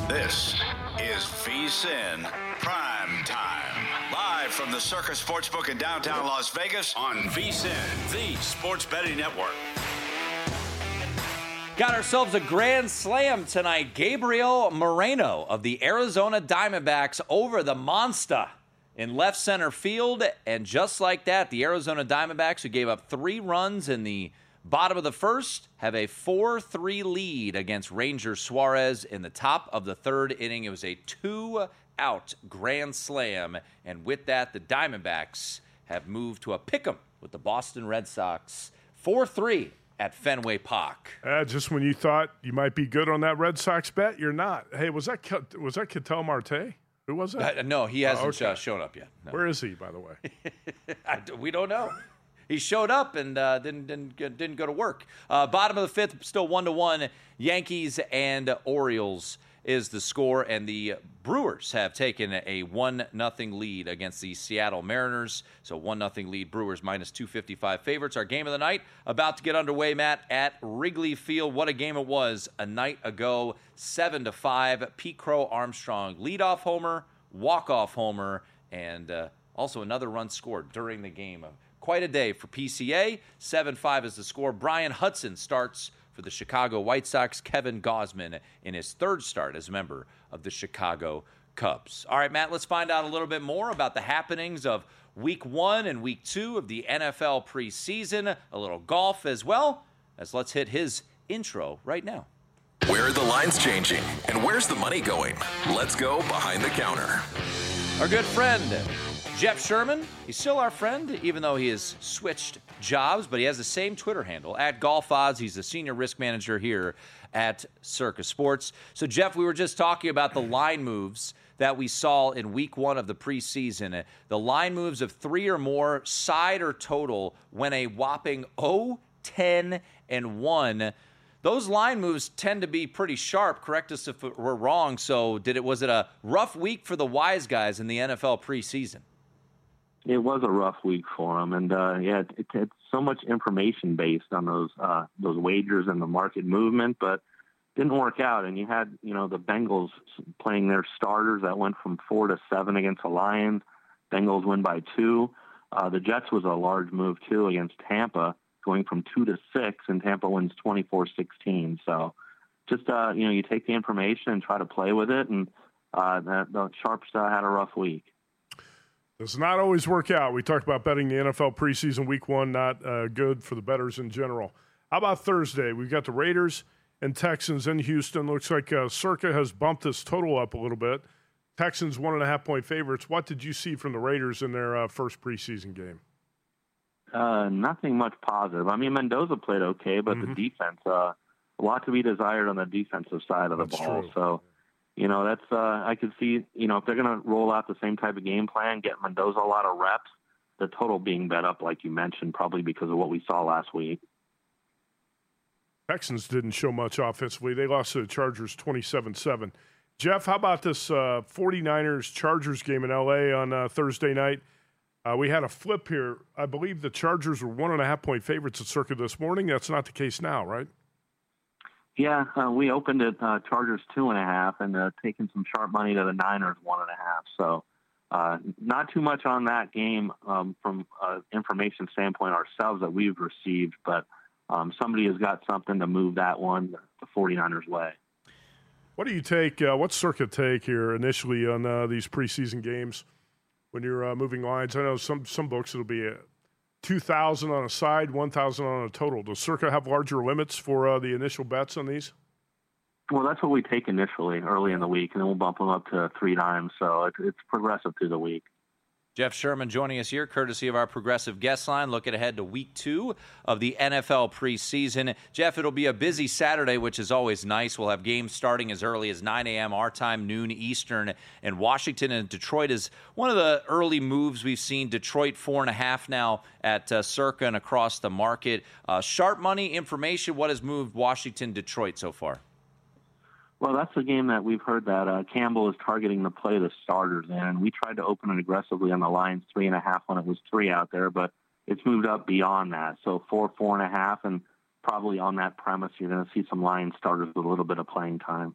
This is VSiN Prime Time. Live from the Circus Sportsbook in downtown Las Vegas on VSiN, the sports betting network. Got ourselves a grand slam tonight. Gabriel Moreno of the Arizona Diamondbacks over the Monster in left center field. And just like that, the Arizona Diamondbacks, who gave up 3 runs in the bottom of the first, have a 4-3 lead against Ranger Suarez in the top of the third inning. It was a 2-out grand slam. And with that, the Diamondbacks have moved to a pick'em with the Boston Red Sox. 4-3 at Fenway Park. Just when you thought you might be good on that Red Sox bet, you're not. Hey, was that Ketel Marte? Who was that? No, he hasn't shown up yet. No. Where is he, by the way? We don't know. He showed up and didn't go to work. Bottom of the fifth, still 1-1. Yankees and Orioles is the score, and the Brewers have taken a 1-0 lead against the Seattle Mariners. So 1-0 lead, Brewers minus 255 favorites. Our game of the night about to get underway, Matt, at Wrigley Field. What a game it was a night ago. 7-5. Pete Crow Armstrong, leadoff homer, walk-off homer, and also another run scored during the game. Quite a day for PCA. 7-5 is the score. Brian Hudson starts for the Chicago White Sox. Kevin Gausman in his third start as a member of the Chicago Cubs. All right, Matt, let's find out a little bit more about the happenings of Week 1 and Week 2 of the NFL preseason. A little golf as well, as let's hit his intro right now. Where are the lines changing? And where's the money going? Let's go behind the counter. Our good friend, Jeff Sherman, he's still our friend, even though he has switched jobs, but he has the same Twitter handle, at Golf Odds. He's the senior risk manager here at Circus Sports. So, Jeff, we were just talking about the line moves that we saw in Week 1 of the preseason. The line moves of 3 or more, side or total, went a whopping 0, 10, and 1. Those line moves tend to be pretty sharp. Correct us if we're wrong. So, was it a rough week for the wise guys in the NFL preseason? It was a rough week for them, and it had so much information based on those wagers and the market movement, but didn't work out. And you had the Bengals playing their starters that went from 4-7 against the Lions. Bengals win by 2. The Jets was a large move too against Tampa, going from 2-6, and Tampa wins 24-16. So just you take the information and try to play with it, and the Sharps had a rough week. Does not always work out. We talked about betting the NFL preseason Week 1, not good for the bettors in general. How about Thursday? We've got the Raiders and Texans in Houston. Looks like Circa has bumped this total up a little bit. Texans 1.5-point favorites. What did you see from the Raiders in their first preseason game? Nothing much positive. I mean, Mendoza played okay, but the defense, a lot to be desired on the defensive side of the ball. True. So, that's I could see, if they're going to roll out the same type of game plan, get Mendoza a lot of reps, the total being bet up, like you mentioned, probably because of what we saw last week. Texans didn't show much offensively. They lost to the Chargers 27-7. Jeff, how about this 49ers-Chargers game in L.A. on Thursday night? We had a flip here. I believe the Chargers were 1.5-point favorites at Circa this morning. That's not the case now, right? Yeah, we opened at Chargers 2.5 and taking some sharp money to the Niners 1.5. So not too much on that game from information standpoint ourselves that we've received, but somebody has got something to move that one the 49ers way. What do you take? What's Circa take here initially on these preseason games when you're moving lines? I know some books it'll be 2,000 on a side, 1,000 on a total. Does Circa have larger limits for the initial bets on these? Well, that's what we take initially, early in the week, and then we'll bump them up to 3 times. So it's progressive through the week. Jeff Sherman joining us here, courtesy of our Progressive Guest Line, looking ahead to Week 2 of the NFL preseason. Jeff, it'll be a busy Saturday, which is always nice. We'll have games starting as early as 9 a.m. our time, noon Eastern. And Washington and Detroit is one of the early moves we've seen. Detroit 4.5 now at Circa and across the market. Sharp money information, what has moved Washington, Detroit so far? Well, that's a game that we've heard that Campbell is targeting to play the starters in. And we tried to open it aggressively on the Lions 3.5 when it was 3 out there, but it's moved up beyond that. So 4.5, and probably on that premise, you're going to see some Lions starters with a little bit of playing time.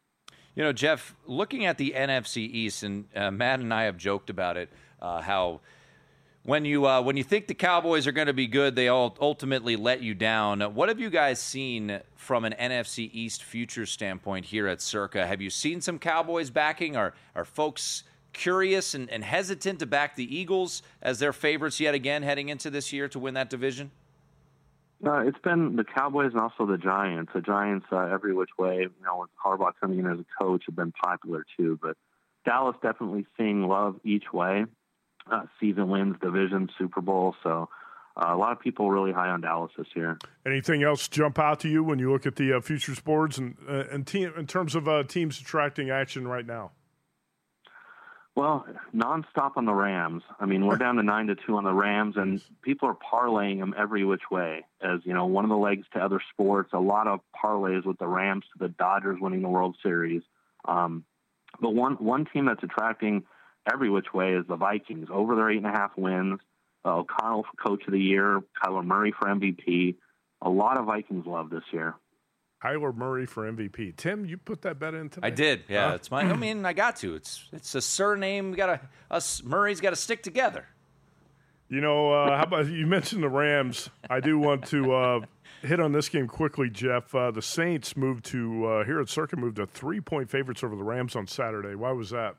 You know, Jeff, looking at the NFC East, and Matt and I have joked about it, how when you think the Cowboys are going to be good, they all ultimately let you down. What have you guys seen from an NFC East future standpoint here at Circa? Have you seen some Cowboys backing? Are folks curious and hesitant to back the Eagles as their favorites yet again heading into this year to win that division? It's been the Cowboys and also the Giants. The Giants, every which way, with Harbaugh coming in as a coach, have been popular too. But Dallas definitely seeing love each way. Season wins, division, Super Bowl. So a lot of people really high on Dallas this year. Anything else jump out to you when you look at the futures boards and in terms of teams attracting action right now? Well, nonstop on the Rams. I mean, we're down to 9-2 on the Rams, and people are parlaying them every which way. As one of the legs to other sports. A lot of parlays with the Rams to the Dodgers winning the World Series. But one team that's attracting every which way is the Vikings. Over their 8.5 wins. O'Connell for Coach of the Year. Kyler Murray for MVP. A lot of Vikings love this year. Kyler Murray for MVP. Tim, you put that bet in today? I did. Yeah, it's mine. I mean, I got to. It's a surname. Murray's got to stick together. How about you mentioned the Rams? I do want to hit on this game quickly, Jeff. The Saints moved to here at Circa moved to 3-point favorites over the Rams on Saturday. Why was that?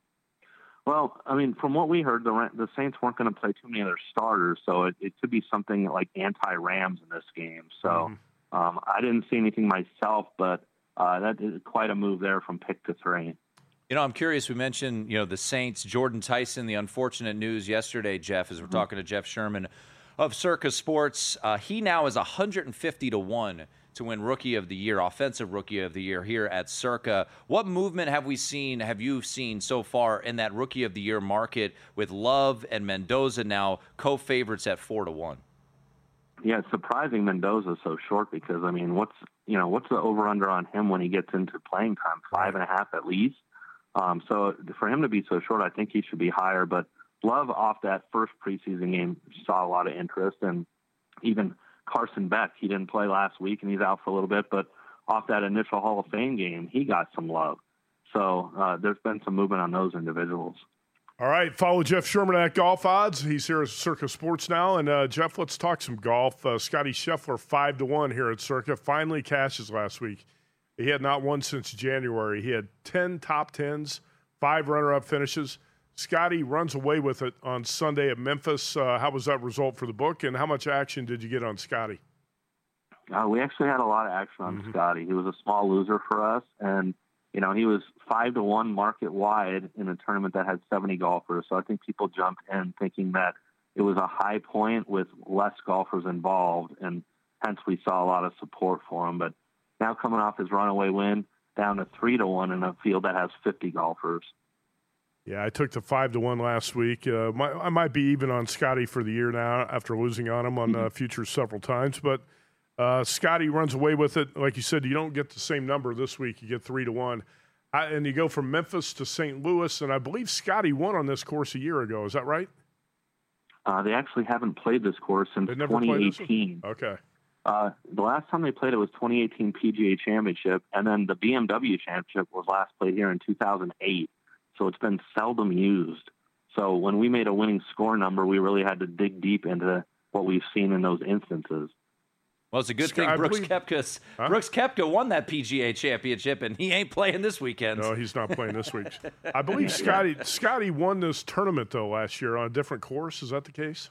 Well, I mean, from what we heard, the Saints weren't going to play too many of their starters, so it could be something like anti-Rams in this game. So. I didn't see anything myself, but that is quite a move there from pick to 3. I'm curious. We mentioned, the Saints, Jordan Tyson, the unfortunate news yesterday, Jeff, as we're talking to Jeff Sherman of Circa Sports. He now is 150-1 to win Rookie of the Year, Offensive Rookie of the Year here at Circa. What movement have you seen so far in that Rookie of the Year market with Love and Mendoza now co-favorites at 4-1? Yeah, it's surprising Mendoza's so short because, I mean, what's the over-under on him when he gets into playing time? 5.5 at least. So for him to be so short, I think he should be higher. But Love off that first preseason game saw a lot of interest. And even Carson Beck, he didn't play last week and he's out for a little bit. But off that initial Hall of Fame game, he got some love. So there's been some movement on those individuals. All right, follow Jeff Sherman at Golf Odds. He's here at Circa Sports now. And, Jeff, let's talk some golf. Scotty Scheffler, 5-1 here at Circa, finally cashes last week. He had not won since January. He had 10 top 10s, 5 runner-up finishes. Scotty runs away with it on Sunday at Memphis. How was that result for the book, and how much action did you get on Scotty? We actually had a lot of action on Scotty. He was a small loser for us, and he was 5-1 market wide in a tournament that had 70 golfers. So I think people jumped in thinking that it was a high point with less golfers involved, and hence we saw a lot of support for him. But now coming off his runaway win, down to 3-1 in a field that has 50 golfers. Yeah, I took the 5-1 last week. I might be even on Scotty for the year now after losing on him on futures several times. But Scotty runs away with it. Like you said, you don't get the same number this week. You get 3-1. And you go from Memphis to St. Louis, and I believe Scotty won on this course a year ago. Is that right? They actually haven't played this course since 2018. Okay. The last time they played it was 2018 PGA Championship, and then the BMW Championship was last played here in 2008. So it's been seldom used. So when we made a winning score number, we really had to dig deep into what we've seen in those instances. Well, it's a good thing Brooks Koepka won that PGA Championship, and he ain't playing this weekend. No, he's not playing this week. I believe Scotty won this tournament, though, last year on a different course. Is that the case?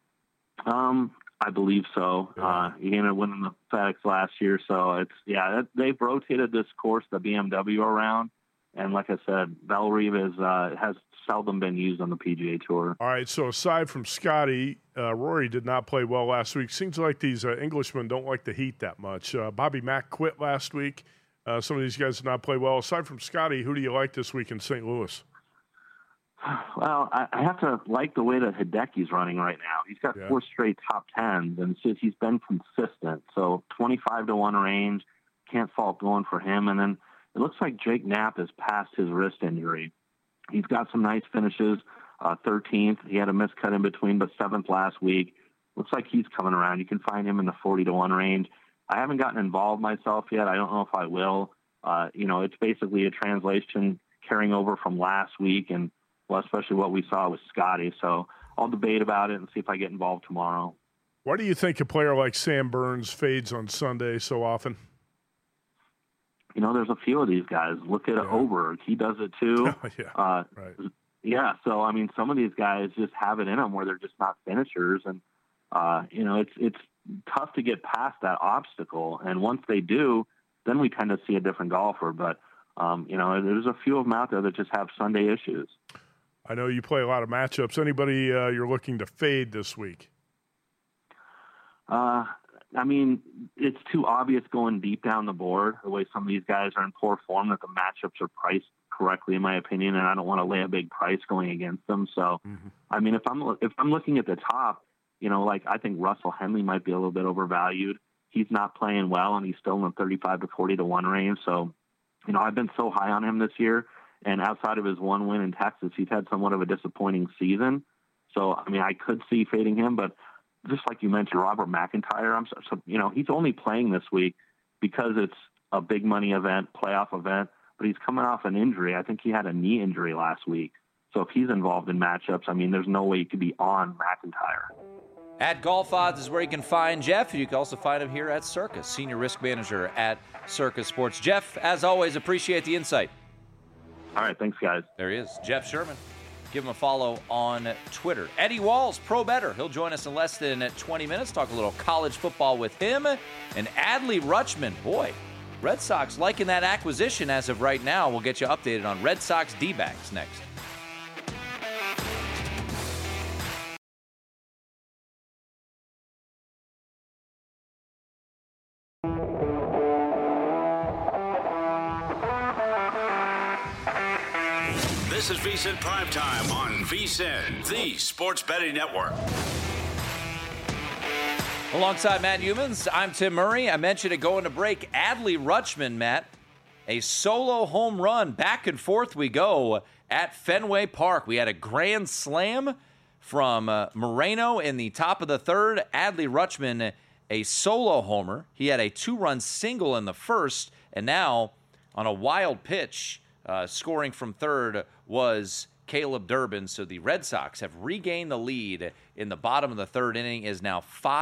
I believe so. Yeah. He ended up winning the FedEx last year. So they've rotated this course, the BMW, around. And like I said, Bellerive has seldom been used on the PGA Tour. All right, so aside from Scotty, Rory did not play well last week. Seems like these Englishmen don't like the heat that much. Bobby Mack quit last week. Some of these guys did not play well. Aside from Scotty, who do you like this week in St. Louis? Well, I have to like the way that Hideki's running right now. He's got 4 straight top 10s, and he's been consistent. So 25-1 range, can't fault going for him. And then it looks like Jake Knapp is past his wrist injury. He's got some nice finishes. 13th, he had a miscut in between, but 7th last week. Looks like he's coming around. You can find him in the 40-1 range. I haven't gotten involved myself yet. I don't know if I will. it's basically a translation carrying over from last week, and especially what we saw with Scotty. So I'll debate about it and see if I get involved tomorrow. Why do you think a player like Sam Burns fades on Sunday so often? There's a few of these guys. Look at Oberg. He does it too. Right. Yeah, so, some of these guys just have it in them where they're just not finishers. And, it's tough to get past that obstacle. And once they do, then we tend to see a different golfer. But, there's a few of them out there that just have Sunday issues. I know you play a lot of matchups. Anybody you're looking to fade this week? It's too obvious going deep down the board, the way some of these guys are in poor form, that the matchups are priced correctly, in my opinion, and I don't want to lay a big price going against them. So, if I'm looking at the top, I think Russell Henley might be a little bit overvalued. He's not playing well, and he's still in the 35 to 40 to 1 range. So, I've been so high on him this year, and outside of his one win in Texas, he's had somewhat of a disappointing season. So, I could see fading him, but just like you mentioned, Robert McIntyre, he's only playing this week because it's a big money event, playoff event, but he's coming off an injury. I think he had a knee injury last week. So if he's involved in matchups, there's no way he could be on McIntyre. At Golf Odds is where you can find Jeff. You can also find him here at Circus, Senior Risk Manager at Circus Sports. Jeff, as always, appreciate the insight. All right, thanks, guys. There he is, Jeff Sherman. Give him a follow on Twitter. Eddie Walls, Pro Better. He'll join us in less than 20 minutes. Talk a little college football with him. And Adley Rutschman. Boy, Red Sox liking that acquisition as of right now. We'll get you updated on Red Sox D-backs next. This is VSiN Primetime on VSiN, the Sports Betting Network. Alongside Matt Humans, I'm Tim Murray. I mentioned it going to break. Adley Rutschman, Matt, a solo home run. Back and forth we go at Fenway Park. We had a grand slam from Moreno in the top of the third. Adley Rutschman, a solo homer. He had a 2-run single in the first, and now on a wild pitch, scoring from third was Caleb Durbin. So the Red Sox have regained the lead in the bottom of the third inning. Is now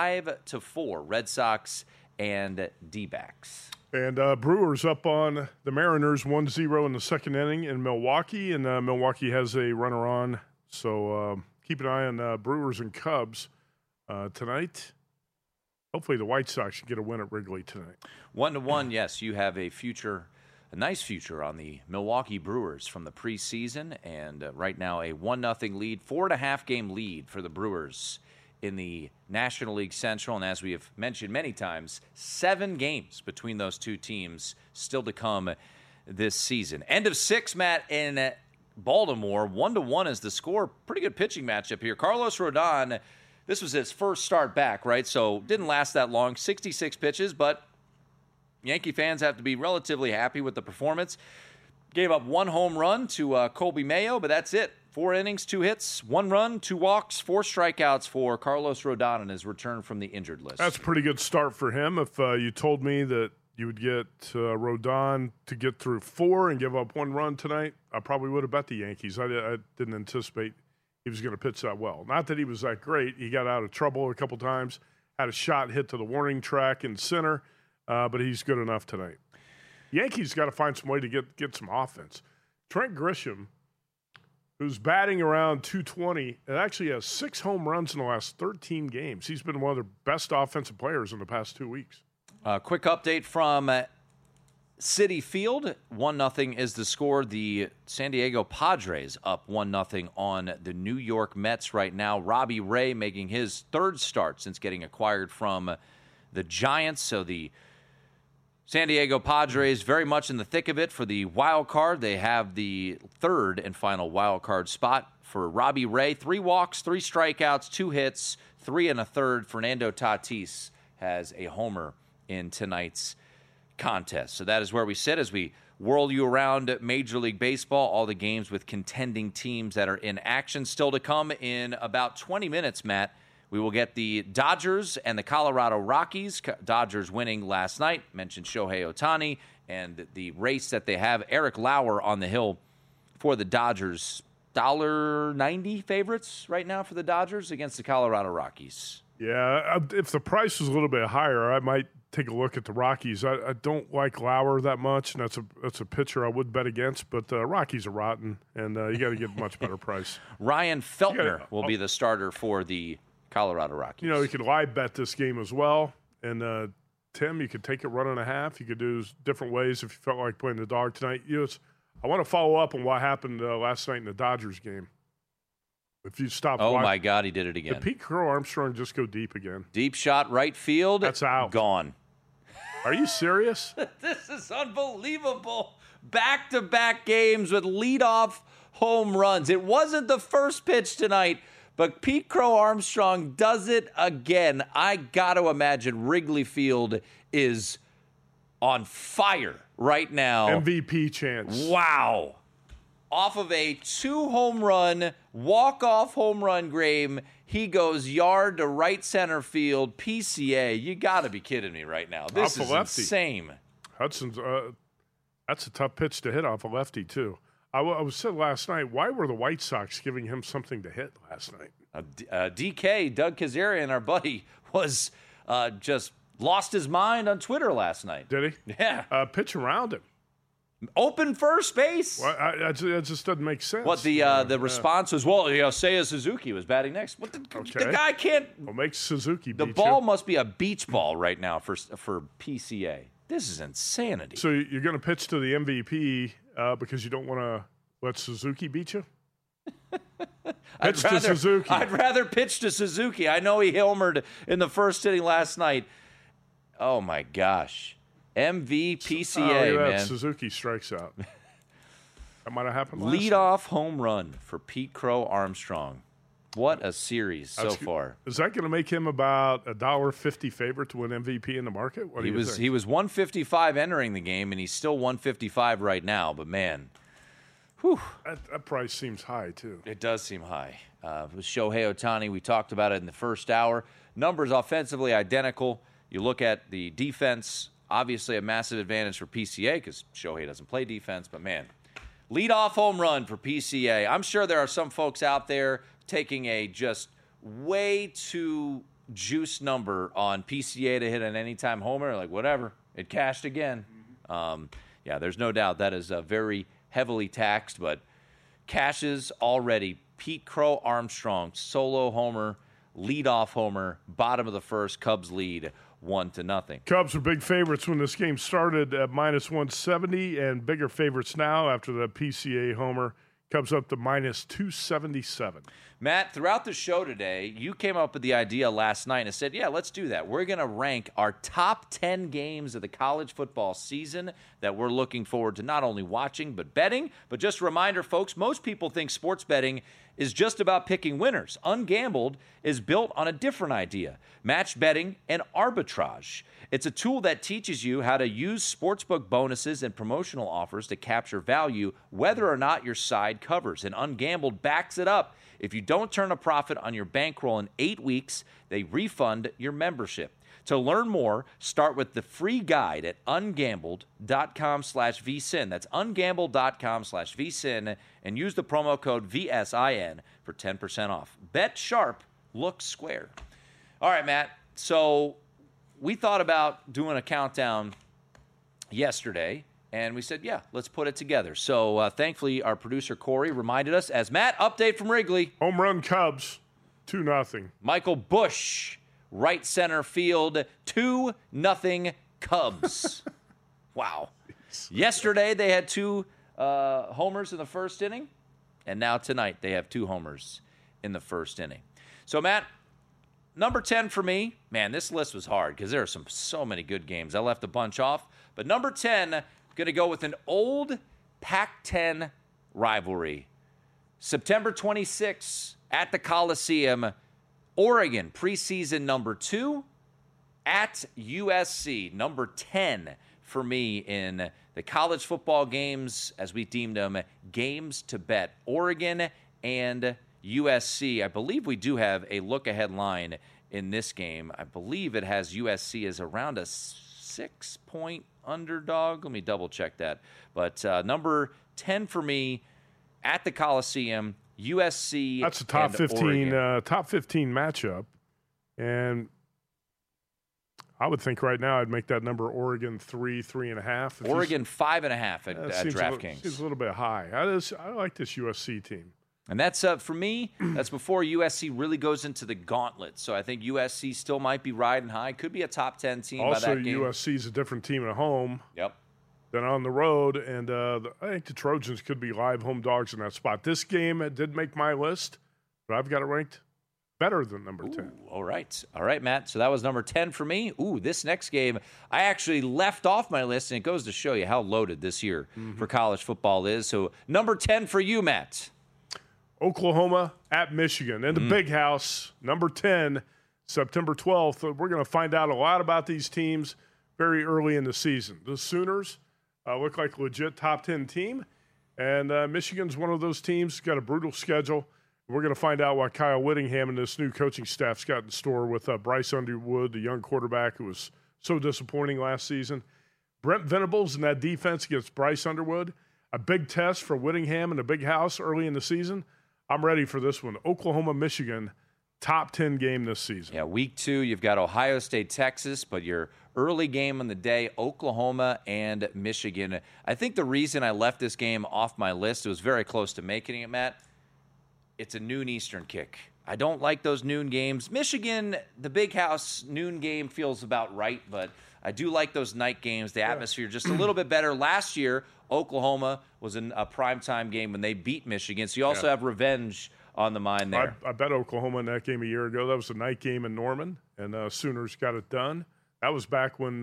5-4. Red Sox and D-backs. And Brewers up on the Mariners 1-0 in the second inning in Milwaukee. And Milwaukee has a runner on. So keep an eye on Brewers and Cubs tonight. Hopefully the White Sox can get a win at Wrigley tonight. 1-1, yes. You have a nice future on the Milwaukee Brewers from the preseason, and right now a 1-0 lead, 4.5-game lead for the Brewers in the National League Central. And as we have mentioned many times, 7 games between those two teams still to come this season. End of 6, Matt, in Baltimore. 1-1 is the score. Pretty good pitching matchup here. Carlos Rodon, this was his first start back, right? So didn't last that long. 66 pitches, but Yankee fans have to be relatively happy with the performance. Gave up 1 home run to Colby Mayo, but that's it. 4 innings, 2 hits, 1 run, 2 walks, 4 strikeouts for Carlos Rodon in his return from the injured list. That's a pretty good start for him. If you told me that you would get Rodon to get through 4 and give up 1 run tonight, I probably would have bet the Yankees. I didn't anticipate he was going to pitch that well. Not that he was that great. He got out of trouble a couple times, had a shot hit to the warning track in center. But he's good enough tonight. Yankees got to find some way to get some offense. Trent Grisham, who's batting around 220, and actually has 6 home runs in the last 13 games. He's been one of their best offensive players in the past 2 weeks. Quick update from Citi Field. 1-0 is the score. The San Diego Padres up 1-0 on the New York Mets right now. Robbie Ray making his 3rd start since getting acquired from the Giants. So the San Diego Padres very much in the thick of it for the wild card. They have the 3rd and final wild card spot for Robbie Ray. 3 walks, 3 strikeouts, 2 hits, 3 1/3. Fernando Tatis has a homer in tonight's contest. So that is where we sit as we whirl you around Major League Baseball, all the games with contending teams that are in action. Still to come in about 20 minutes, Matt. We will get the Dodgers and the Colorado Rockies. Dodgers winning last night. Mentioned Shohei Ohtani and the race that they have. Eric Lauer on the hill for the Dodgers. $1.90 favorites right now for the Dodgers against the Colorado Rockies. Yeah, if the price was a little bit higher, I might take a look at the Rockies. I don't like Lauer that much, and that's a pitcher I would bet against. But Rockies are rotten, and you got to get a much better price. Ryan Feltner will be the starter for the Colorado Rockies. You could live bet this game as well. And Tim, you could take it 1.5. You could do different ways if you felt like playing the dog tonight. I want to follow up on what happened last night in the Dodgers game. If you stop Oh, watching, my God, he did it again. Did Pete Crow Armstrong just go deep again? Deep shot right field. That's out. Gone. Are you serious? This is unbelievable. Back-to-back games with leadoff home runs. It wasn't the first pitch tonight, but Pete Crow Armstrong does it again. I got to imagine Wrigley Field is on fire right now. MVP chance. Wow. Off of a 2-home run, walk-off home run game, he goes yard to right center field, PCA. You got to be kidding me right now. This is insane. Hudson's, that's a tough pitch to hit off a lefty, too. I was said last night, why were the White Sox giving him something to hit last night? DK, Doug Kazarian, our buddy, was just lost his mind on Twitter last night. Did he? Yeah. Pitch around him. Open first base. Well, it just doesn't make sense. What the response was? Well, Seiya Suzuki was batting next. What the guy can't. Well, make Suzuki. The ball must be a beach ball right now for PCA. This is insanity. So you're going to pitch to the MVP because you don't want to let Suzuki beat you? Pitch to Suzuki. I'd rather pitch to Suzuki. I know he homered in the first inning last night. Oh my gosh. MVPCA, man. Suzuki strikes out. That might have happened last Leadoff home run for Pete Crow Armstrong. What a series so far. Is that going to make him about $1.50 favorite to win MVP in the market? What do you think? He was 155 entering the game, and he's still 155 right now. But, man, whew. That price seems high, too. It does seem high. With Shohei Ohtani, we talked about it in the first hour. Numbers offensively identical. You look at the defense. Obviously, a massive advantage for PCA because Shohei doesn't play defense. But, man, leadoff home run for PCA. I'm sure there are some folks out there taking a just way too juice number on PCA to hit an anytime homer. Like, whatever. It cashed again. Yeah, there's no doubt that is very heavily taxed. But cashes already. Pete Crow Armstrong, solo homer, leadoff homer, bottom of the first, Cubs lead 1-0. Cubs were big favorites when this game started at -170 and bigger favorites now after the PCA homer. Cubs up to -277. Matt, throughout the show today, you came up with the idea last night and said, yeah, let's do that. We're going to rank our top 10 games of the college football season that we're looking forward to not only watching but betting. But just a reminder, folks, most people think sports betting is just about picking winners. Ungambled is built on a different idea, match betting and arbitrage. It's a tool that teaches you how to use sportsbook bonuses and promotional offers to capture value whether or not your side covers. And Ungambled backs it up. If you don't turn a profit on your bankroll in 8 weeks, they refund your membership. To learn more, start with the free guide at ungambled.com/vsin. That's ungambled.com/vsin and use the promo code VSIN for 10% off. Bet sharp, look square. All right, Matt. So we thought about doing a countdown yesterday, and we said, yeah, let's put it together. So thankfully, our producer Corey reminded us, as Matt, update from Wrigley. Home run Cubs, 2-0. Michael Busch, right center field, 2-0 Cubs. Wow. Yesterday, they had 2 homers in the first inning, and now tonight they have 2 homers in the first inning. So, Matt, number 10 for me, man, this list was hard because there are so many good games. I left a bunch off, but number 10, going to go with an old Pac-10 rivalry. September 26th at the Coliseum, Oregon, preseason number 2 at USC, number 10 for me in the college football games, as we deemed them, games to bet. Oregon and USC. I believe we do have a look-ahead line in this game. I believe it has USC as around a 6-point underdog. Let me double-check that. But number 10 for me at the Coliseum, USC. That's a top 15 matchup. And I would think right now I'd make that number Oregon 3.5. Oregon 5.5 at DraftKings. Seems a little bit high. I like this USC team. And that's, for me, that's before USC really goes into the gauntlet. So I think USC still might be riding high. Could be a top 10 team also, by that game. USC is a different team at home than on the road. And I think the Trojans could be live home dogs in that spot. This game, it did make my list, but I've got it ranked better than number 10. All right, Matt. So that was number 10 for me. This next game, I actually left off my list, and it goes to show you how loaded this year for college football is. So number 10 for you, Matt. Oklahoma at Michigan in the Big House, number 10, September 12th. We're going to find out a lot about these teams very early in the season. The Sooners look like a legit top 10 team, and Michigan's one of those teams, got a brutal schedule. We're going to find out what Kyle Whittingham and this new coaching staff's got in store with Bryce Underwood, the young quarterback who was so disappointing last season. Brent Venables and that defense against Bryce Underwood, a big test for Whittingham in the Big House early in the season. I'm ready for this one. Oklahoma, Michigan, top 10 game this season. Yeah, week 2, you've got Ohio State, Texas, but your early game on the day, Oklahoma and Michigan. I think the reason I left this game off my list, it was very close to making it, Matt. It's a noon Eastern kick. I don't like those noon games. Michigan, the Big House noon game feels about right, but I do like those night games. The atmosphere just a little bit better. Last year, Oklahoma was in a primetime game when they beat Michigan, so you also have revenge on the mind there. I bet Oklahoma in that game a year ago. That was a night game in Norman, and Sooners got it done. That was back when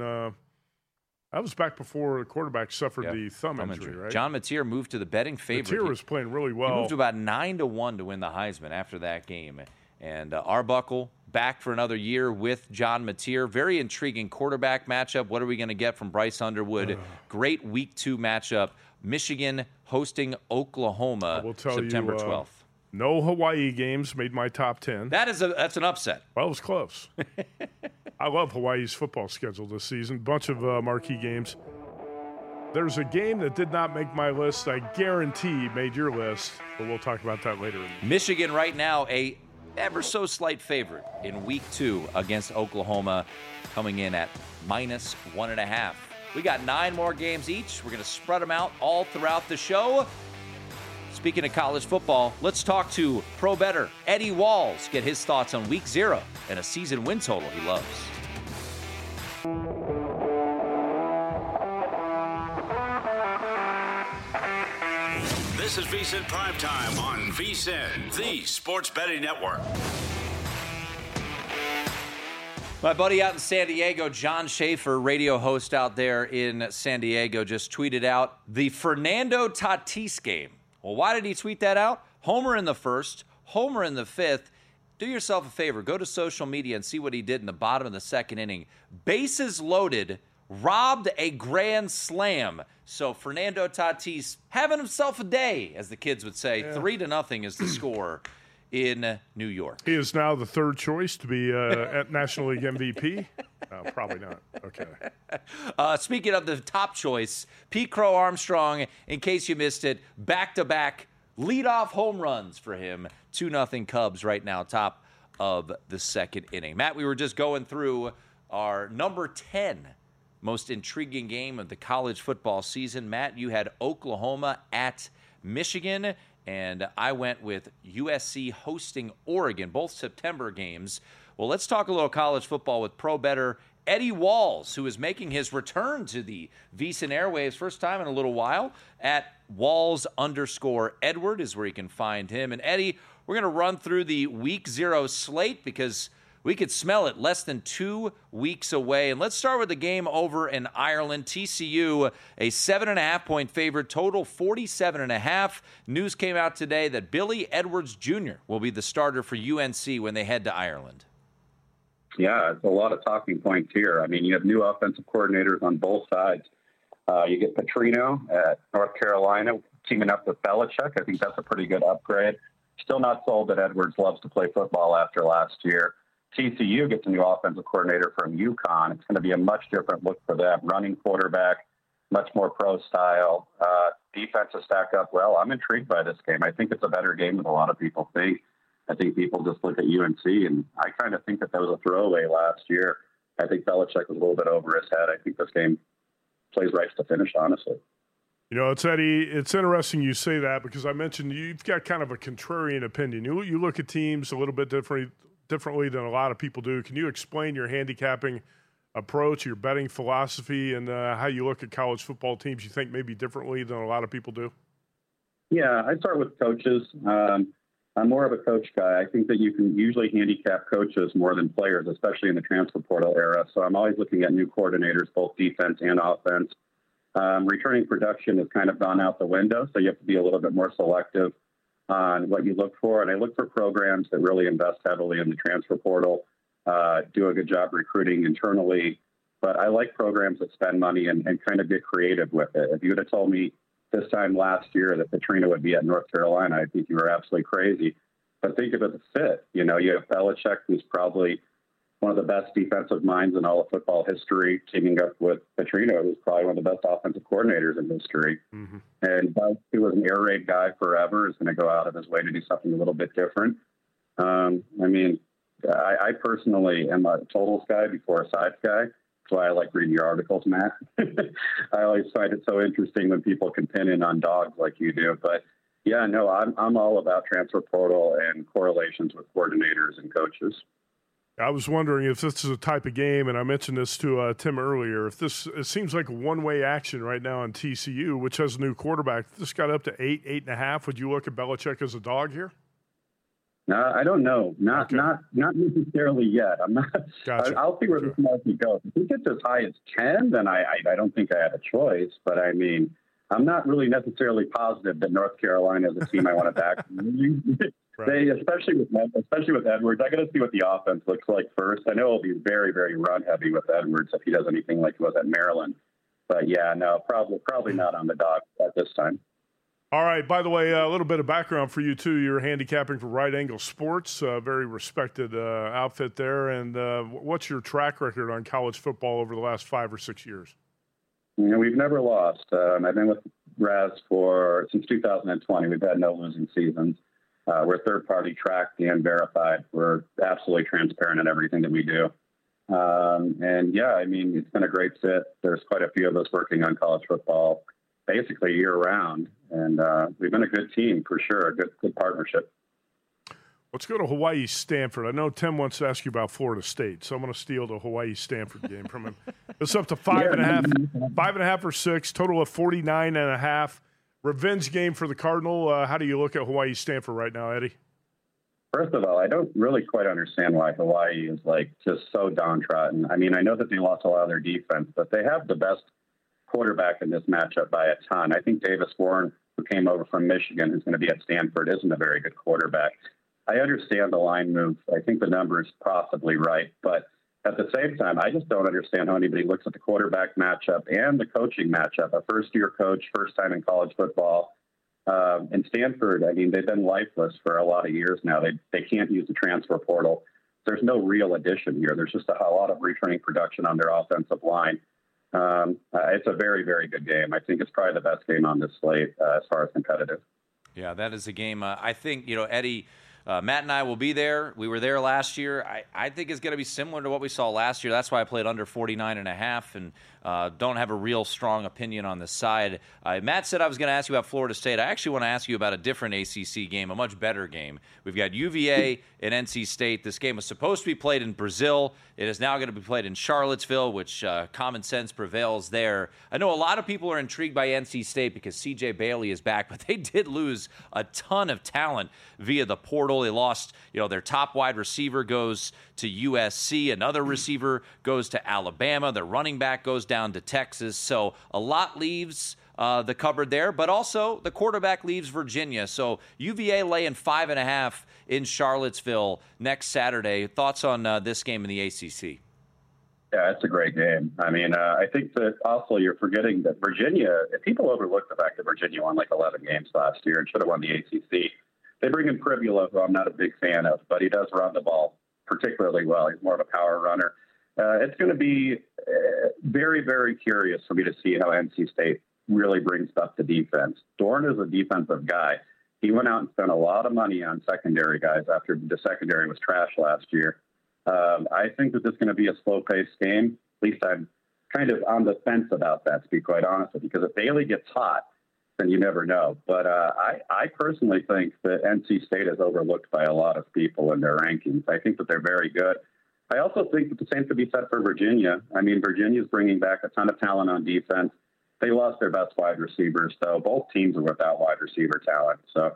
before the quarterback suffered the thumb injury, right? John Mateer moved to the betting favorite. Mateer was playing really well. He moved to about 9-1 to win the Heisman after that game. And Arbuckle back for another year with John Mateer. Very intriguing quarterback matchup. What are we going to get from Bryce Underwood? Great Week 2 matchup. Michigan hosting Oklahoma September 12th. No Hawaii games made my top 10. That's an upset. Well, it was close. I love Hawaii's football schedule this season. Bunch of marquee games. There's a game that did not make my list. I guarantee made your list, but we'll talk about that later. Michigan right now a ever so slight favorite in Week 2 against Oklahoma, coming in at -1.5. We got 9 more games each. We're going to spread them out all throughout the show. Speaking of college football, let's talk to pro bettor Eddie Walls, get his thoughts on Week 0 and a season win total he loves. This is VSiN Primetime on VSiN, the Sports Betting Network. My buddy out in San Diego, John Schaefer, radio host out there in San Diego, just tweeted out the Fernando Tatis game. Well, why did he tweet that out? Homer in the first, homer in the fifth. Do yourself a favor. Go to social media and see what he did in the bottom of the second inning. Bases loaded, robbed a grand slam. So Fernando Tatis having himself a day, as the kids would say. 3-0 is the score in New York. He is now the third choice to be at National League MVP. No, probably not. Okay. Speaking of the top choice, Pete Crow Armstrong, in case you missed it, back-to-back leadoff home runs for him. 2-0 Cubs right now, top of the second inning. Matt, we were just going through our number 10 most intriguing game of the college football season. Matt, you had Oklahoma at Michigan, and I went with USC hosting Oregon, both September games. Well, let's talk a little college football with pro bettor Eddie Walls, who is making his return to the VSiN airwaves, first time in a little while, at Walls_Edward is where you can find him. And Eddie, we're going to run through the Week 0 slate because we could smell it less than 2 weeks away. And let's start with the game over in Ireland. TCU, a 7.5-point favorite, total 47.5. News came out today that Billy Edwards Jr. will be the starter for UNC when they head to Ireland. Yeah, it's a lot of talking points here. I mean, you have new offensive coordinators on both sides. You get Petrino at North Carolina teaming up with Belichick. I think that's a pretty good upgrade. Still not sold that Edwards loves to play football after last year. TCU gets a new offensive coordinator from UConn. It's going to be a much different look for them. Running quarterback, much more pro style. Defense to stack up well. I'm intrigued by this game. I think it's a better game than a lot of people think. I think people just look at UNC, and I kind of think that was a throwaway last year. I think Belichick was a little bit over his head. I think this game plays right to finish, honestly. You know, it's Eddie. It's interesting you say that because I mentioned you've got kind of a contrarian opinion. You look at teams a little bit differently than a lot of people do. Can you explain your handicapping approach, your betting philosophy, and how you look at college football teams you think maybe differently than a lot of people do? Yeah, I start with coaches. I'm more of a coach guy. I think that you can usually handicap coaches more than players, especially in the transfer portal era. So I'm always looking at new coordinators, both defense and offense. Returning production has kind of gone out the window, so you have to be a little bit more selective on what you look for. And I look for programs that really invest heavily in the transfer portal, do a good job recruiting internally. But I like programs that spend money and kind of get creative with it. If you would have told me this time last year that Petrino would be at North Carolina, I think you were absolutely crazy. But think of it as a fit. You know, you have Belichick, who's probably one of the best defensive minds in all of football history, teaming up with Petrino, who's probably one of the best offensive coordinators in history. Mm-hmm. And who was an air raid guy forever, is going to go out of his way to do something a little bit different. I personally am a totals guy before a sides guy. That's why I like reading your articles, Matt. I always find it so interesting when people can pin in on dogs like you do. But yeah, no, I'm all about transfer portal and correlations with coordinators and coaches. I was wondering if this is a type of game, and I mentioned this to Tim earlier, it seems like a one-way action right now on TCU, which has a new quarterback. If this got up to 8.5, would you look at Belichick as a dog here? I don't know. Not necessarily yet. I'm not. Gotcha. I'll see where this market goes. If it gets as high as 10, then I don't think I have a choice. But I mean, I'm not really necessarily positive that North Carolina is a team I want to back. Right. Especially with Edwards, I got to see what the offense looks like first. I know it'll be very, very run heavy with Edwards if he does anything like he was at Maryland. But yeah, no, probably not on the dog at this time. All right. By the way, a little bit of background for you, too. You're handicapping for Right Angle Sports, a very respected outfit there. And what's your track record on college football over the last 5 or 6 years? You know, we've never lost. I've been with Raz since 2020. We've had no losing seasons. We're third-party tracked and verified. We're absolutely transparent in everything that we do. And, yeah, I mean, it's been a great fit. There's quite a few of us working on college football basically year-round. And we've been a good team for sure, a good partnership. Let's go to Hawaii-Stanford. I know Tim wants to ask you about Florida State, so I'm going to steal the Hawaii-Stanford game from him. It's up to 5.5 or 6, total of 49.5. Revenge game for the Cardinal. How do you look at Hawaii-Stanford right now, Eddie? First of all, I don't really quite understand why Hawaii is just so downtrodden. I mean, I know that they lost a lot of their defense, but they have the best quarterback in this matchup by a ton. I think Davis Warren, who came over from Michigan, who's going to be at Stanford, isn't a very good quarterback. I understand the line move. I think the number is possibly right, but at the same time, I just don't understand how anybody looks at the quarterback matchup and the coaching matchup. A first-year coach, first time in college football. In Stanford, I mean, they've been lifeless for a lot of years now. They can't use the transfer portal. There's no real addition here. There's just a lot of returning production on their offensive line. It's a very, very good game. I think it's probably the best game on this slate as far as competitive. Yeah, that is a game. I think, Eddie, Matt and I will be there. We were there last year. I think it's going to be similar to what we saw last year. That's why I played under 49.5 and don't have a real strong opinion on this side. Matt said I was going to ask you about Florida State. I actually want to ask you about a different ACC game, a much better game. We've got UVA and NC State. This game was supposed to be played in Brazil. It is now going to be played in Charlottesville, which common sense prevails there. I know a lot of people are intrigued by NC State because C.J. Bailey is back, but they did lose a ton of talent via the portal. They lost, their top wide receiver goes to USC. Another receiver goes to Alabama. Their running back goes down to Texas. So a lot leaves the cupboard there, but also the quarterback leaves Virginia. So UVA laying 5.5 in Charlottesville next Saturday. Thoughts on this game in the ACC? Yeah, it's a great game. I mean, I think that also you're forgetting that Virginia, if people overlook the fact that Virginia won 11 games last year and should have won the ACC, They bring in Pribula, who I'm not a big fan of, but he does run the ball particularly well. He's more of a power runner. It's going to be very, very curious for me to see how NC State really brings up the defense. Dorn is a defensive guy. He went out and spent a lot of money on secondary guys after the secondary was trash last year. I think that this is going to be a slow-paced game. At least I'm kind of on the fence about that, to be quite honest with you, because if Bailey gets hot, then you never know. But I personally think that NC State is overlooked by a lot of people in their rankings. I think that they're very good. I also think that the same could be said for Virginia. I mean, Virginia's bringing back a ton of talent on defense. They lost their best wide receivers, so both teams are without wide receiver talent. So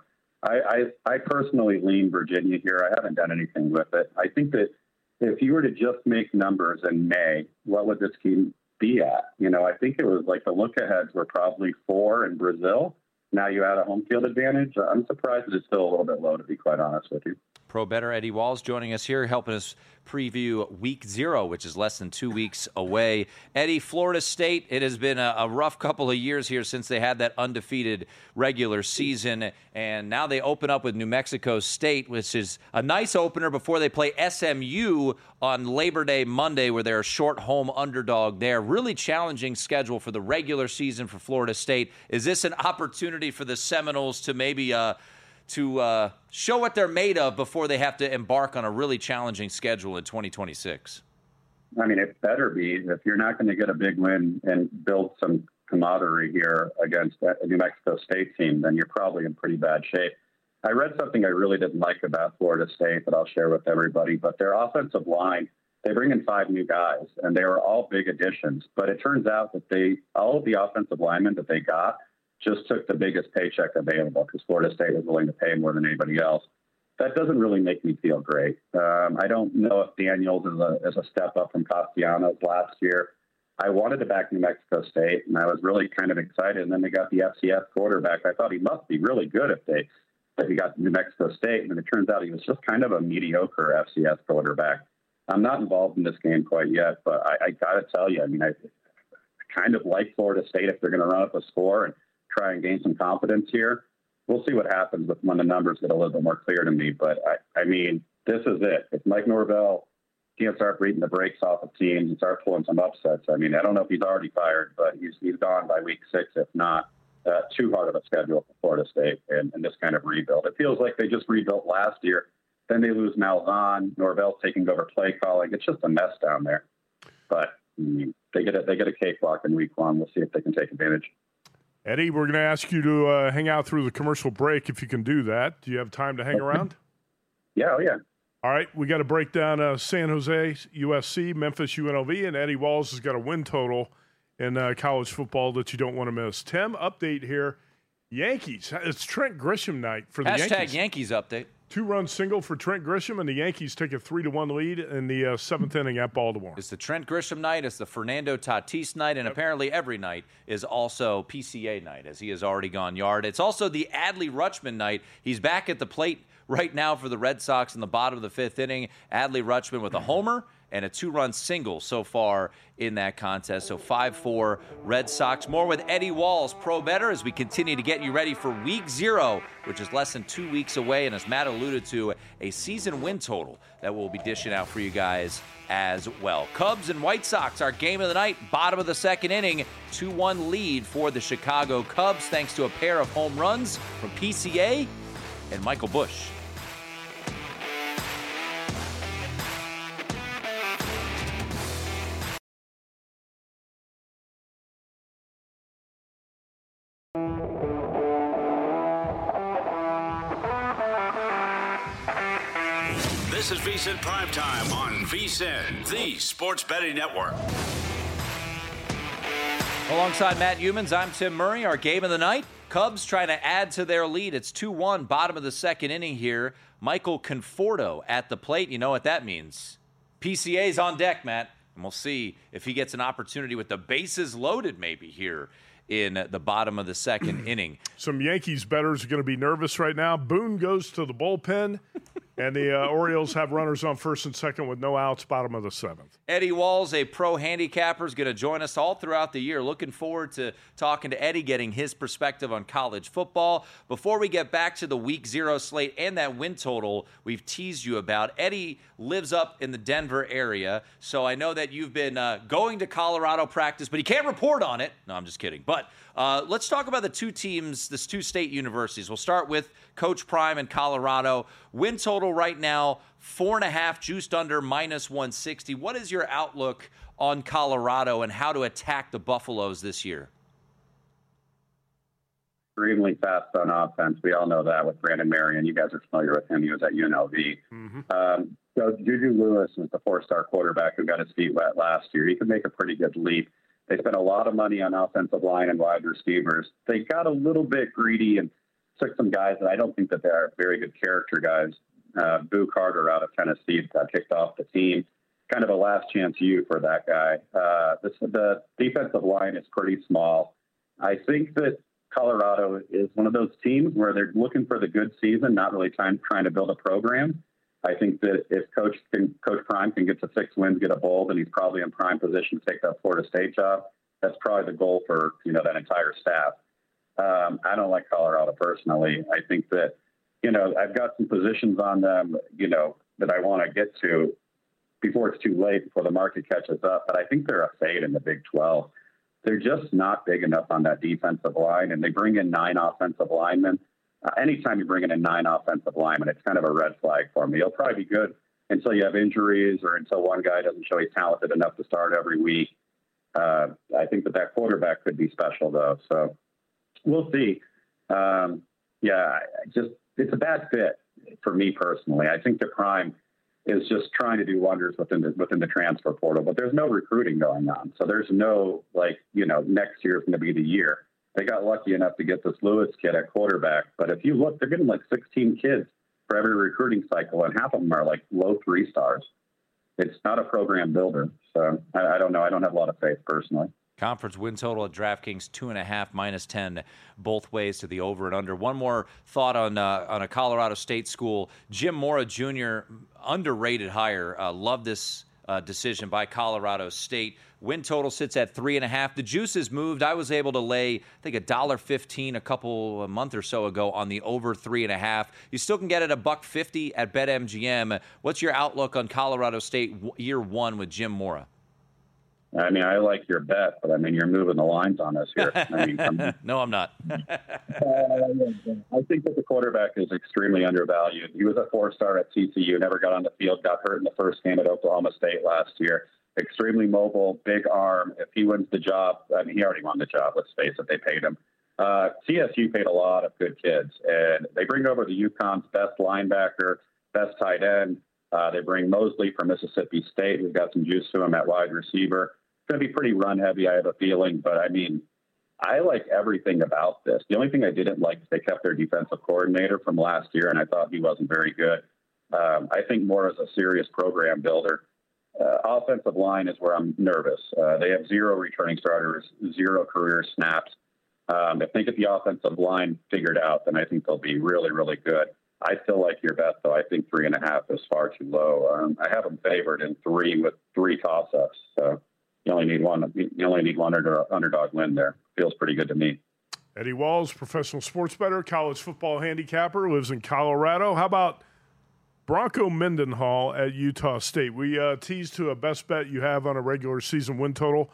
I personally lean Virginia here. I haven't done anything with it. I think that if you were to just make numbers in May, what would this team be at? You know, I think it was like the look-aheads were probably 4 in Brazil. Now you add a home field advantage. I'm surprised that it's still a little bit low, to be quite honest with you. Pro Better Eddie Walls joining us here, helping us preview Week 0, which is less than 2 weeks away. Eddie, Florida State, it has been a rough couple of years here since they had that undefeated regular season, and now they open up with New Mexico State, which is a nice opener before they play SMU on Labor Day Monday, where they're a short home underdog there. Really challenging schedule for the regular season for Florida State. Is this an opportunity for the Seminoles to maybe to show what they're made of before they have to embark on a really challenging schedule in 2026? I mean, it better be. If you're not going to get a big win and build some camaraderie here against a New Mexico State team, then you're probably in pretty bad shape. I read something I really didn't like about Florida State that I'll share with everybody, but their offensive line, they bring in 5 new guys, and they were all big additions. But it turns out that all of the offensive linemen that they got just took the biggest paycheck available because Florida State was willing to pay more than anybody else. That doesn't really make me feel great. I don't know if Daniels is a step up from Castellanos last year. I wanted to back New Mexico State, and I was really kind of excited. And then they got the FCS quarterback. I thought he must be really good if he got New Mexico State. And it turns out he was just kind of a mediocre FCS quarterback. I'm not involved in this game quite yet, but I got to tell you, I mean, I kind of like Florida State if they're going to run up a score and try and gain some confidence here. We'll see what happens when the numbers get a little bit more clear to me. But, I mean, this is it. If Mike Norvell can't start beating the brakes off of teams and start pulling some upsets, I mean, I don't know if he's already fired, but he's gone by week 6, if not. Too hard of a schedule for Florida State and this kind of rebuild. It feels like they just rebuilt last year. Then they lose Malzahn. Norvell's taking over play calling. It's just a mess down there. But they get a cakewalk in week 1. We'll see if they can take advantage. Eddie, we're going to ask you to hang out through the commercial break if you can do that. Do you have time to hang around? Yeah, yeah. All right, we got to break down San Jose, USC, Memphis, UNLV, and Eddie Walls has got a win total in college football that you don't want to miss. Tim, update here. Yankees. It's Trent Grisham night for the Yankees. Hashtag Yankees update. 2-run single for Trent Grisham, and the Yankees take a 3-1 lead in the 7th inning at Baltimore. It's the Trent Grisham night. It's the Fernando Tatis night, and apparently every night is also PCA night, as he has already gone yard. It's also the Adley Rutschman night. He's back at the plate right now for the Red Sox in the bottom of the 5th inning. Adley Rutschman with a homer and a 2-run single so far in that contest. So 5-4 Red Sox. More with Eddie Walls, Pro Better, as we continue to get you ready for Week 0, which is less than 2 weeks away. And as Matt alluded to, a season win total that we'll be dishing out for you guys as well. Cubs and White Sox, our game of the night, bottom of the 2nd inning, 2-1 lead for the Chicago Cubs, thanks to a pair of home runs from PCA and Michael Busch. This is VSiN Primetime on VSiN, the Sports Betting Network. Alongside Matt Youmans, I'm Tim Murray. Our game of the night, Cubs trying to add to their lead. It's 2-1, bottom of the 2nd inning here. Michael Conforto at the plate. You know what that means. PCA's on deck, Matt. And we'll see if he gets an opportunity with the bases loaded maybe here in the bottom of the 2nd inning. Some Yankees bettors are going to be nervous right now. Boone goes to the bullpen. And the Orioles have runners on first and second with no outs, bottom of the seventh. Eddie Walls, a pro handicapper, is going to join us all throughout the year. Looking forward to talking to Eddie, getting his perspective on college football. Before we get back to the Week 0 slate and that win total we've teased you about, Eddie lives up in the Denver area, so I know that you've been going to Colorado practice, but he can't report on it. No, I'm just kidding. But let's talk about the two teams, the two state universities. We'll start with Coach Prime in Colorado. Win total right now, 4.5, juiced under, -160. What is your outlook on Colorado and how to attack the Buffaloes this year? Extremely fast on offense. We all know that with Brandon Marion. You guys are familiar with him. He was at UNLV. So Juju Lewis is the 4-star quarterback who got his feet wet last year. He could make a pretty good leap. They spent a lot of money on offensive line and wide receivers. They got a little bit greedy and took some guys that I don't think that they are very good character guys. Boo Carter out of Tennessee got kicked off the team. Kind of a last chance you for that guy. The defensive line is pretty small. I think that Colorado is one of those teams where they're looking for the good season, not really trying to build a program. I think that if Coach Prime can get to 6 wins, get a bowl, then he's probably in prime position to take that Florida State job. That's probably the goal for that entire staff. I don't like Colorado personally. I think that I've got some positions on them that I want to get to before it's too late, before the market catches up. But I think they're a fade in the Big 12. They're just not big enough on that defensive line, and they bring in 9 offensive linemen. Anytime you bring in 9 offensive linemen, it's kind of a red flag for me. It'll probably be good until you have injuries or until one guy doesn't show he's talented enough to start every week. I think that quarterback could be special, though. So we'll see. It's a bad fit for me personally. I think the Prime is just trying to do wonders within the transfer portal, but there's no recruiting going on. So there's no next year is going to be the year. They got lucky enough to get this Lewis kid at quarterback. But if you look, they're getting 16 kids for every recruiting cycle, and half of them are low 3 stars. It's not a program builder. So I don't know. I don't have a lot of faith personally. Conference win total at DraftKings 2.5, -10, both ways to the over and under. One more thought on a Colorado State school. Jim Mora Jr., underrated hire. Love this decision by Colorado State. Win total sits at 3.5. The juice has moved. I was able to lay, I think, $1.15 a month or so ago on the over 3.5. You still can get it $1.50 at BetMGM. What's your outlook on Colorado State year 1 with Jim Mora? I mean, I like your bet, but you're moving the lines on us here. No, I'm not. I think that the quarterback is extremely undervalued. He was a 4-star at TCU, never got on the field, got hurt in the first game at Oklahoma State last year. Extremely mobile, big arm. If he wins the job, he already won the job. Let's face it, they paid him. CSU paid a lot of good kids, and they bring over the UConn's best linebacker, best tight end. They bring Mosley from Mississippi State, who's got some juice to him at wide receiver. It's going to be pretty run heavy, I have a feeling, but I like everything about this. The only thing I didn't like is they kept their defensive coordinator from last year, and I thought he wasn't very good. I think more as a serious program builder. Offensive line is where I'm nervous. They have 0 returning starters, 0 career snaps. If they get the offensive line figured out, then I think they'll be really, really good. I still like your bet, though. I think 3.5 is far too low. I have them favored in 3 with 3 toss-ups. So you only need one. You only need one underdog win there. Feels pretty good to me. Eddie Walls, professional sports bettor, college football handicapper, lives in Colorado. How about Bronco Mendenhall at Utah State? We teased to a best bet you have on a regular season win total.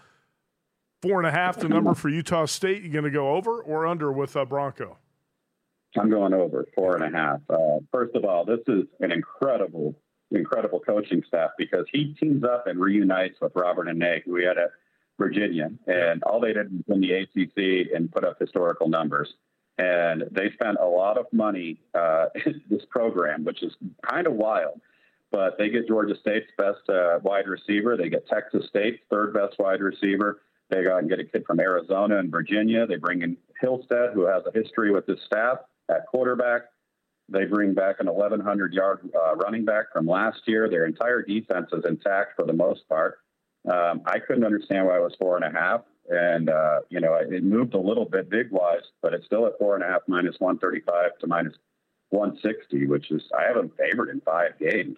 4.5, the number for Utah State. You going to go over or under with Bronco? I'm going over 4.5. First of all, this is an incredible coaching staff because he teams up and reunites with Robert Anae, who we had at Virginia, and all they did was win the ACC and put up historical numbers. And they spent a lot of money in this program, which is kind of wild. But they get Georgia State's best wide receiver. They get Texas State's 3rd best wide receiver. They go out and get a kid from Arizona and Virginia. They bring in Hillstead, who has a history with this staff at quarterback. They bring back an 1,100-yard running back from last year. Their entire defense is intact for the most part. I couldn't understand why it was 4.5. And, it moved a little bit big-wise, but it's still at 4.5, -135 to 160, which is, I have them favored in 5 games.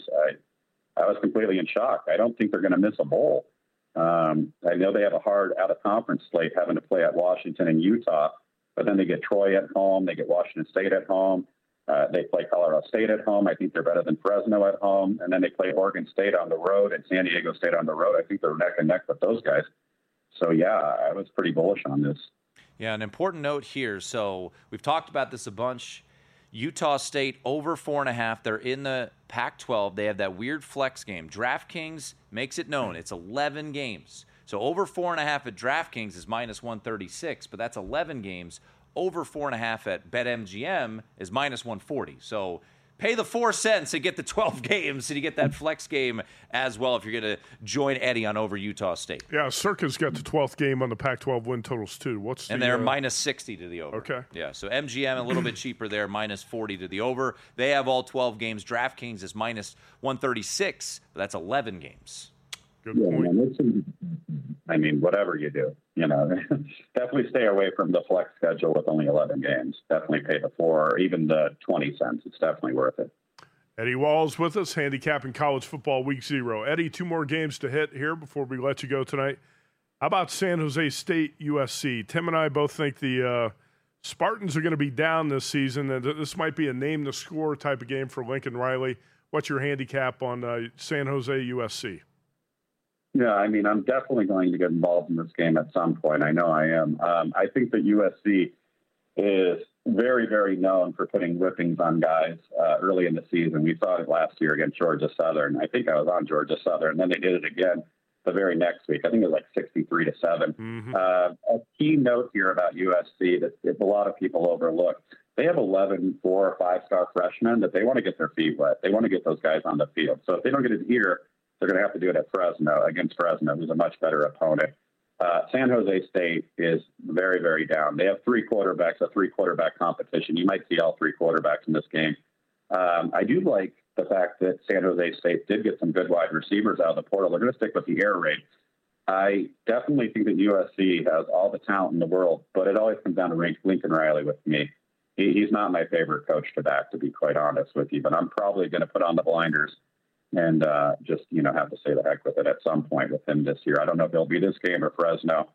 I was completely in shock. I don't think they're going to miss a bowl. I know they have a hard out-of-conference slate having to play at Washington and Utah, but then they get Troy at home. They get Washington State at home. They play Colorado State at home. I think they're better than Fresno at home. And then they play Oregon State on the road and San Diego State on the road. I think they're neck and neck with those guys. So, yeah, I was pretty bullish on this. Yeah, an important note here. So we've talked about this a bunch. Utah State over 4.5. They're in the Pac-12. They have that weird flex game. DraftKings makes it known. It's 11 games. So over 4.5 at DraftKings is minus 136, but that's 11 games. Over 4.5 at BetMGM is minus 140. So pay the 4 cents and get the 12 games, and you get that flex game as well if you're going to join Eddie on over Utah State. Yeah, Circa's got the 12th game on the Pac-12 win totals too. And they're minus 60 to the over. Okay. Yeah, so MGM a little bit cheaper there, minus 40 to the over. They have all 12 games. DraftKings is minus 136, but that's 11 games. Good point. I mean, whatever you do, definitely stay away from the flex schedule with only 11 games. Definitely pay the 4 or even the 20 cents. It's definitely worth it. Eddie Walls with us, handicapping college football week 0. Eddie, 2 more games to hit here before we let you go tonight. How about San Jose State, USC? Tim and I both think the Spartans are going to be down this season, and this might be a name-the-score type of game for Lincoln Riley. What's your handicap on San Jose, USC? Yeah, I mean, I'm definitely going to get involved in this game at some point. I know I am. I think that USC is very, very known for putting whippings on guys early in the season. We saw it last year against Georgia Southern. I think I was on Georgia Southern, and then they did it again the very next week. I think it was like 63-7. Mm-hmm. A key note here about USC that a lot of people overlook. They have 11 4- or 5-star freshmen that they want to get their feet wet. They want to get those guys on the field. So if they don't get it here, they're going to have to do it at Fresno, against Fresno, who's a much better opponent. San Jose State is very, very down. They have 3 quarterbacks, a 3-quarterback competition. You might see all 3 quarterbacks in this game. I do like the fact that San Jose State did get some good wide receivers out of the portal. They're going to stick with the air raid. I definitely think that USC has all the talent in the world, but it always comes down to Lincoln Riley with me. He's not my favorite coach to back, to be quite honest with you, but I'm probably going to put on the blinders and just, have to say the heck with it at some point with him this year. I don't know if it'll be this game or Fresno.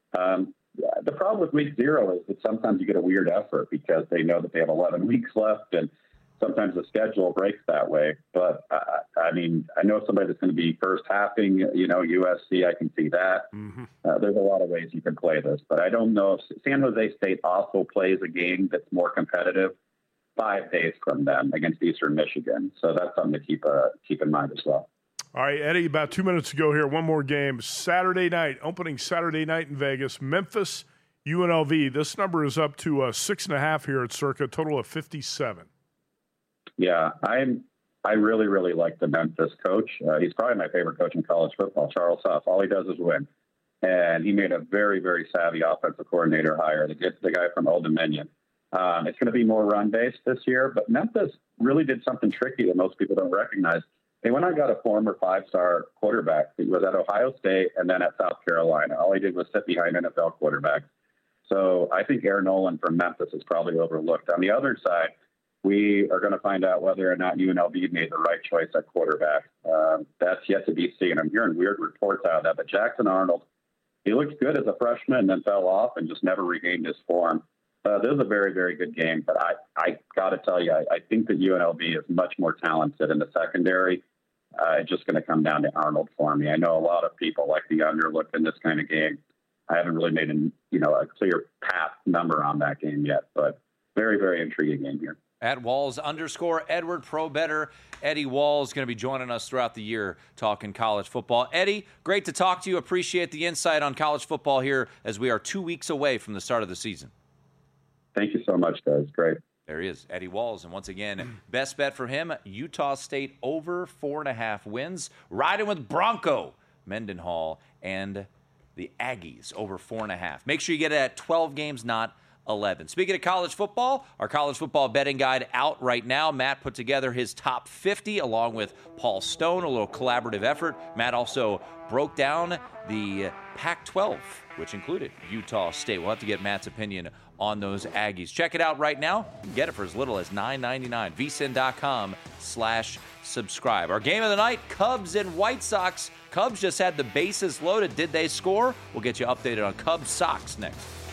The problem with week 0 is that sometimes you get a weird effort because they know that they have 11 weeks left, and sometimes the schedule breaks that way. But, I know somebody that's going to be first halving, USC, I can see that. Mm-hmm. There's a lot of ways you can play this, but I don't know if San Jose State also plays a game that's more competitive 5 days from them against Eastern Michigan. So that's something to keep in mind as well. All right, Eddie, about 2 minutes to go here. One more game. Saturday night, opening Saturday night in Vegas, Memphis, UNLV. This number is up to 6.5 here at Circa, total of 57. Yeah, I really, really like the Memphis coach. He's probably my favorite coach in college football, Charles Huff. All he does is win. And he made a very, very savvy offensive coordinator hire, the guy from Old Dominion. It's going to be more run-based this year, but Memphis really did something tricky that most people don't recognize. They went and got a former 5-star quarterback. He was at Ohio State and then at South Carolina. All he did was sit behind NFL quarterbacks. So I think Aaron Nolan from Memphis is probably overlooked. On the other side, we are going to find out whether or not UNLV made the right choice at quarterback. That's yet to be seen. I'm hearing weird reports out of that, but Jackson Arnold, he looked good as a freshman and then fell off and just never regained his form. This is a very, very good game, but I got to tell you, I think that UNLV is much more talented in the secondary. It's just going to come down to Arnold for me. I know a lot of people like the underlook in this kind of game. I haven't really made a clear path number on that game yet, but very, very intriguing game here. At Walls _Edward Pro Better. Eddie Walls going to be joining us throughout the year talking college football. Eddie, great to talk to you. Appreciate the insight on college football here as we are 2 weeks away from the start of the season. Thank you so much, guys. Great. There he is, Eddie Walls. And once again, best bet for him, Utah State over 4.5 wins. Riding with Bronco, Mendenhall, and the Aggies over 4.5. Make sure you get it at 12 games, not 11. Speaking of college football, our college football betting guide out right now. Matt put together his top 50 along with Paul Stone, a little collaborative effort. Matt also broke down the Pac-12, which included Utah State. We'll have to get Matt's opinion on those Aggies. Check it out right now. You can get it for as little as $9.99. vsin.com/subscribe. Our game of the night, Cubs and White Sox. Cubs just had the bases loaded. Did they score? We'll get you updated on Cubs Sox next.